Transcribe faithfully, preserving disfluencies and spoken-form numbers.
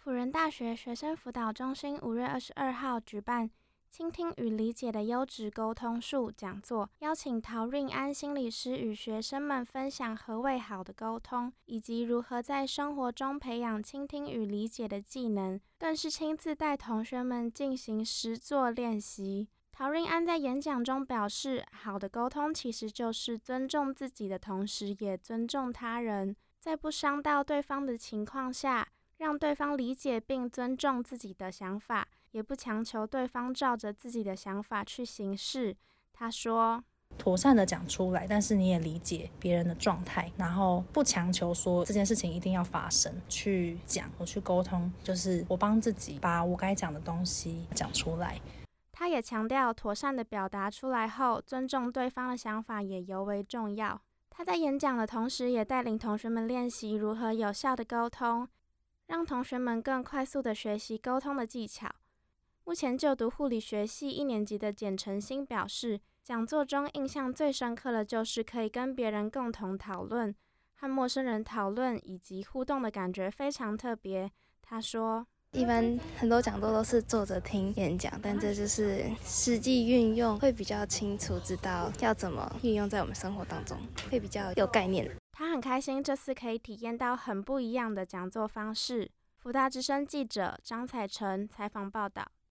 辅仁大学学生辅导中心五月二十二号举办倾听与理解的优质沟通术讲座，邀请陶润安心理师与学生们分享何谓好的沟通，以及如何在生活中培养倾听与理解的技能，更是亲自带同学们进行实作练习。陶润安在演讲中表示，好的沟通其实就是尊重自己的同时也尊重他人，在不伤到对方的情况下，让对方理解并尊重自己的想法，也不强求对方照着自己的想法去行事。他说， 妥善的讲出来，但是你也理解别人的状态，然后不强求说这件事情一定要发生，去讲或去沟通，就是我帮自己把我该讲的东西讲出来。 他也强调，妥善的表达出来后，尊重对方的想法也尤为重要。他在演讲的同时，也带领同学们练习如何有效的沟通，让同学们更快速地学习沟通的技巧。目前就读护理学系一年级的简晨星表示，讲座中印象最深刻的就是可以跟别人共同讨论，和陌生人讨论以及互动的感觉非常特别。他说， 一般很多讲座都是坐着听演讲，但这就是实际运用会比较清楚，知道要怎么运用在我们生活当中，会比较有概念。 他很开心这次可以体验到很不一样的讲座方式。福大之声记者张彩晨采访报道。